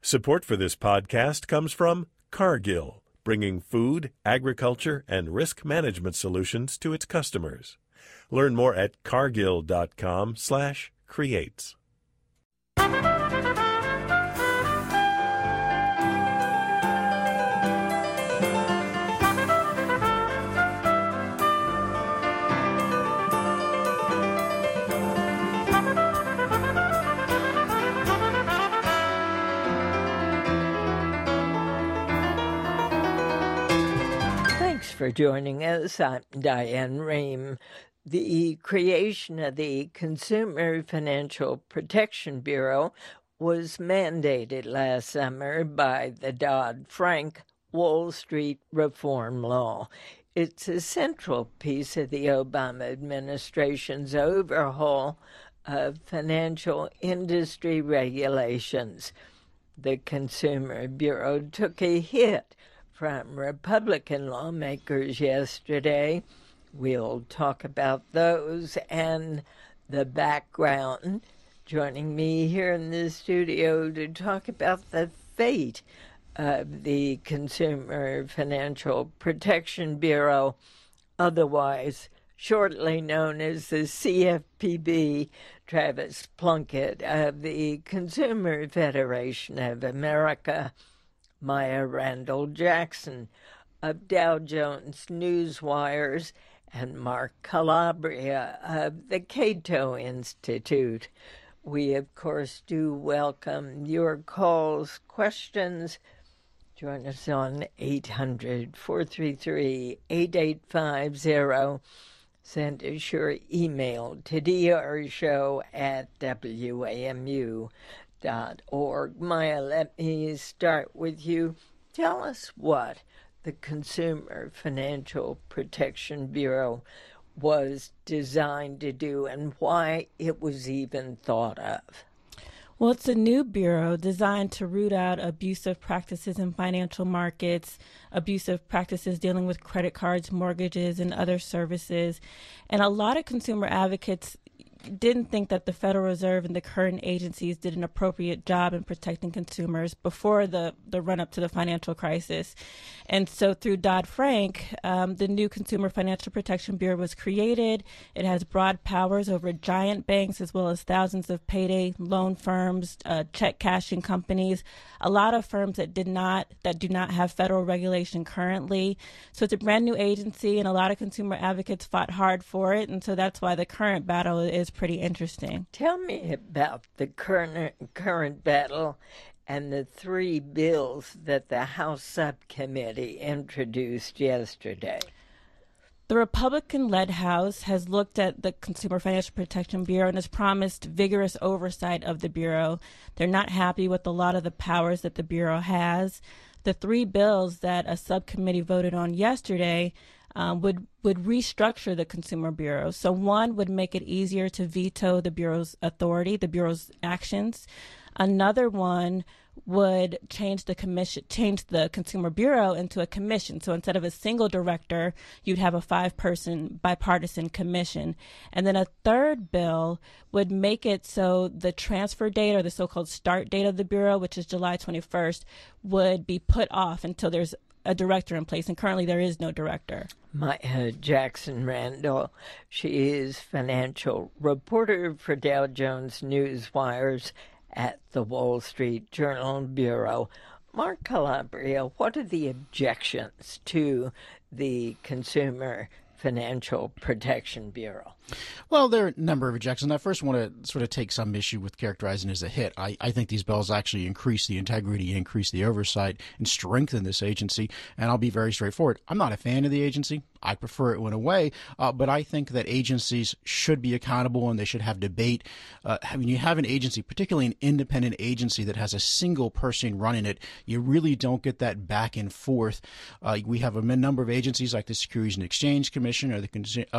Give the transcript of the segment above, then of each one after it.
Support for this podcast comes from Cargill, bringing food, agriculture, and risk management solutions to its customers. Learn more at cargill.com/creates. For joining us. I'm Diane Rehm. The creation of the Consumer Financial Protection Bureau was mandated last summer by the Dodd-Frank Wall Street reform law. It's a central piece of the Obama administration's overhaul of financial industry regulations. The Consumer Bureau took a hit from Republican lawmakers yesterday. We'll talk about those and the background. Joining me here in the studio to talk about the fate of the Consumer Financial Protection Bureau, otherwise shortly known as the CFPB, Travis Plunkett of the Consumer Federation of America, Maya Randall Jackson of Dow Jones Newswires, and Mark Calabria of the Cato Institute. We, of course, do welcome your calls, questions. Join us on 800-433-8850. Send us your email to drshow@wamu.org. Maya, let me start with you. Tell us what the Consumer Financial Protection Bureau was designed to do and why it was even thought of. Well, it's a new bureau designed to root out abusive practices in financial markets, abusive practices dealing with credit cards, mortgages, and other services. And a lot of consumer advocates didn't think that the Federal Reserve and the current agencies did an appropriate job in protecting consumers before the run-up to the financial crisis. And so through Dodd-Frank, the new Consumer Financial Protection Bureau was created. It has broad powers over giant banks as well as thousands of payday loan firms, check cashing companies, a lot of firms that do not have federal regulation currently. So it's a brand new agency, and a lot of consumer advocates fought hard for it. And so that's why the current battle is pretty interesting. Tell me about the current battle and the three bills that the House subcommittee introduced yesterday. The Republican-led House has looked at the Consumer Financial Protection Bureau and has promised vigorous oversight of the Bureau. They're not happy with a lot of the powers that the Bureau has. The three bills that a subcommittee voted on yesterday would restructure the Consumer Bureau. So one would make it easier to veto the Bureau's authority, the Bureau's actions. Another one would change the Consumer Bureau into a commission. So instead of a single director, you'd have a 5-person bipartisan commission. And then a third bill would make it so the transfer date, or the so-called start date of the Bureau, which is July 21st, would be put off until there's a director in place, and currently there is no director. Maya Jackson Randall, she is financial reporter for Dow Jones Newswires at the Wall Street Journal Bureau. Mark Calabria, what are the objections to the Consumer Financial Protection Bureau? Well, there are a number of objections. I first want to sort of take some issue with characterizing it as a hit. I think these bills actually increase the integrity, increase the oversight, and strengthen this agency. And I'll be very straightforward. I'm not a fan of the agency. I prefer it went away, but I think that agencies should be accountable and they should have debate. When you have an agency, particularly an independent agency that has a single person running it, you really don't get that back and forth. We have a number of agencies like the Securities and Exchange Commission or the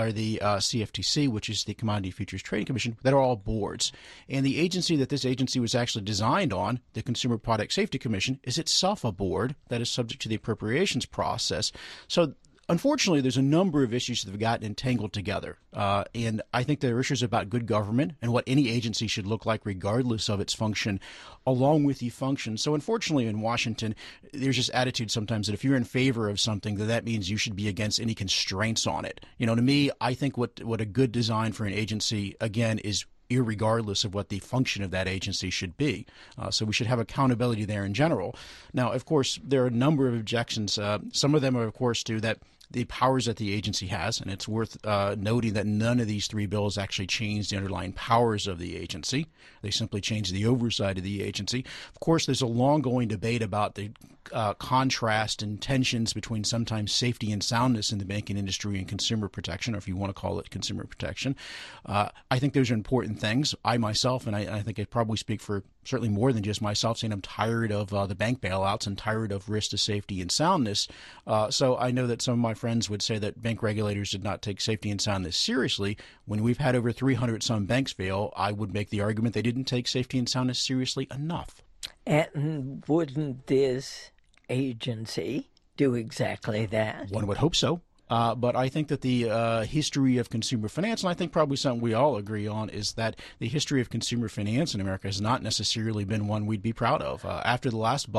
CFTC, which is the Commodity Futures Trading Commission, that are all boards. And the agency that this agency was actually designed on, the Consumer Product Safety Commission, is itself a board that is subject to the appropriations process. So unfortunately, there's a number of issues that have gotten entangled together. And I think there are issues about good government and what any agency should look like regardless of its function, along with the function. So unfortunately, in Washington, there's this attitude sometimes that if you're in favor of something, that means you should be against any constraints on it. To me, I think what a good design for an agency, again, is irregardless of what the function of that agency should be. So we should have accountability there in general. Now, of course, there are a number of objections. Some of them are, of course, to that the powers that the agency has, and it's worth noting that none of these three bills actually change the underlying powers of the agency. They simply change the oversight of the agency. Of course, there's a long-going debate about the contrast and tensions between sometimes safety and soundness in the banking industry and consumer protection, or if you want to call it consumer protection. I think those are important things. I myself, and I think I probably speak for certainly more than just myself, saying I'm tired of the bank bailouts and tired of risk to safety and soundness. So I know that some of my friends would say that bank regulators did not take safety and soundness seriously. When we've had over 300 some banks fail, I would make the argument they didn't take safety and soundness seriously enough. And wouldn't this agency do exactly that? One would hope so. But I think that the history of consumer finance, and I think probably something we all agree on, is that the history of consumer finance in America has not necessarily been one we'd be proud of. After the late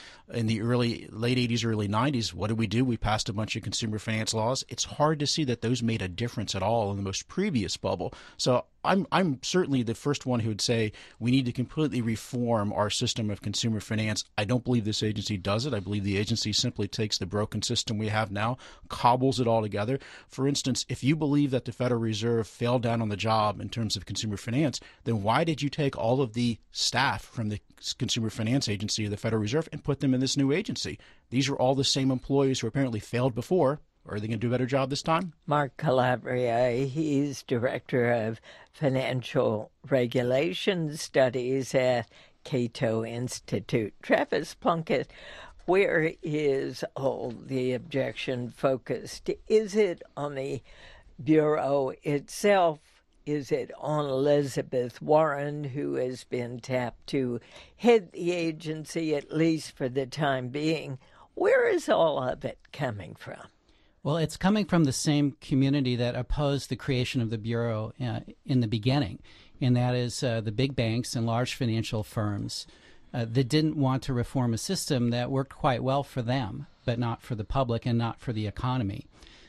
80s, early 90s, what did we do? We passed a bunch of consumer finance laws. It's hard to see that those made a difference at all in the most previous bubble. So I'm certainly the first one who would say we need to completely reform our system of consumer finance. I don't believe this agency does it. I believe the agency simply takes the broken system we have now, cobbles it all together. For instance, if you believe that the Federal Reserve fell down on the job in terms of consumer finance, then why did you take all of the staff from the Consumer Finance Agency of the Federal Reserve and put them in this new agency? These are all the same employees who apparently failed before. Are they going to do a better job this time? Mark Calabria, he's Director of Financial Regulation Studies at Cato Institute. Travis Plunkett, where is all the objection focused? Is it on the Bureau itself? Is it on Elizabeth Warren, who has been tapped to head the agency, at least for the time being? Where is all of it coming from? Well, it's coming from the same community that opposed the creation of the Bureau in the beginning, and that is the big banks and large financial firms that didn't want to reform a system that worked quite well for them, but not for the public and not for the economy.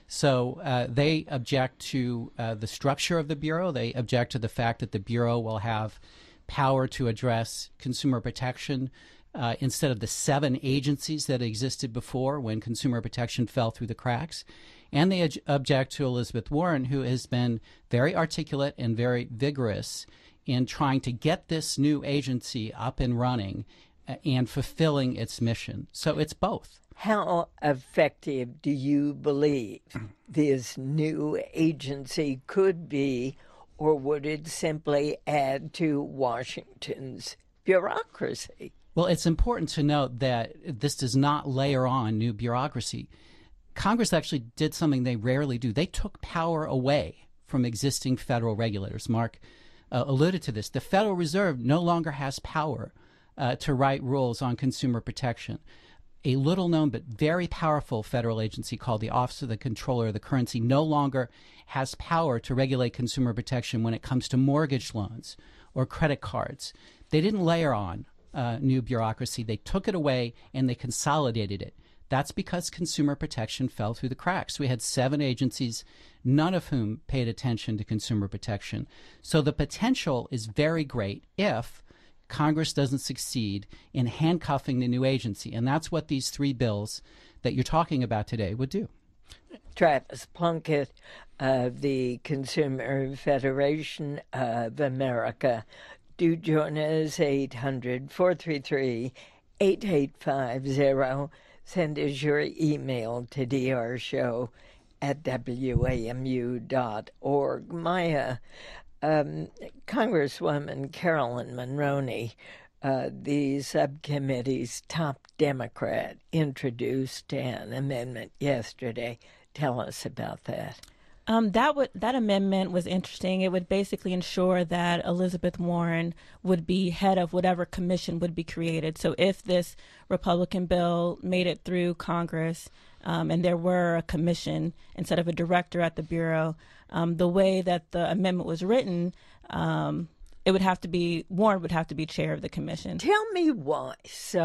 So they object to the structure of the Bureau. They object to the fact that the Bureau will have power to address consumer protection instead of the 7 agencies that existed before when consumer protection fell through the cracks. And they object to Elizabeth Warren, who has been very articulate and very vigorous in trying to get this new agency up and running and fulfilling its mission. So it's both. How effective do you believe this new agency could be, or would it simply add to Washington's bureaucracy? Well, it's important to note that this does not layer on new bureaucracy. Congress actually did something they rarely do. They took power away from existing federal regulators. Mark alluded to this. The Federal Reserve no longer has power to write rules on consumer protection. A little-known but very powerful federal agency called the Office of the Comptroller of the Currency no longer has power to regulate consumer protection when it comes to mortgage loans or credit cards. They didn't layer on new bureaucracy. They took it away and they consolidated it. That's because consumer protection fell through the cracks. We had 7 agencies, none of whom paid attention to consumer protection. So the potential is very great if Congress doesn't succeed in handcuffing the new agency. And that's what these 3 bills that you're talking about today would do. Travis Plunkett of the Consumer Federation of America. Do join us, 800-433-8850. Send us your email to drshow@wamu.org. Maya, Congresswoman Carolyn Monroney, the subcommittee's top Democrat, introduced an amendment yesterday. Tell us about that. That amendment was interesting. It would basically ensure that Elizabeth Warren would be head of whatever commission would be created. So if this Republican bill made it through Congress and there were a commission instead of a director at the Bureau, the way that the amendment was written, Warren would have to be chair of the commission. Tell me why. So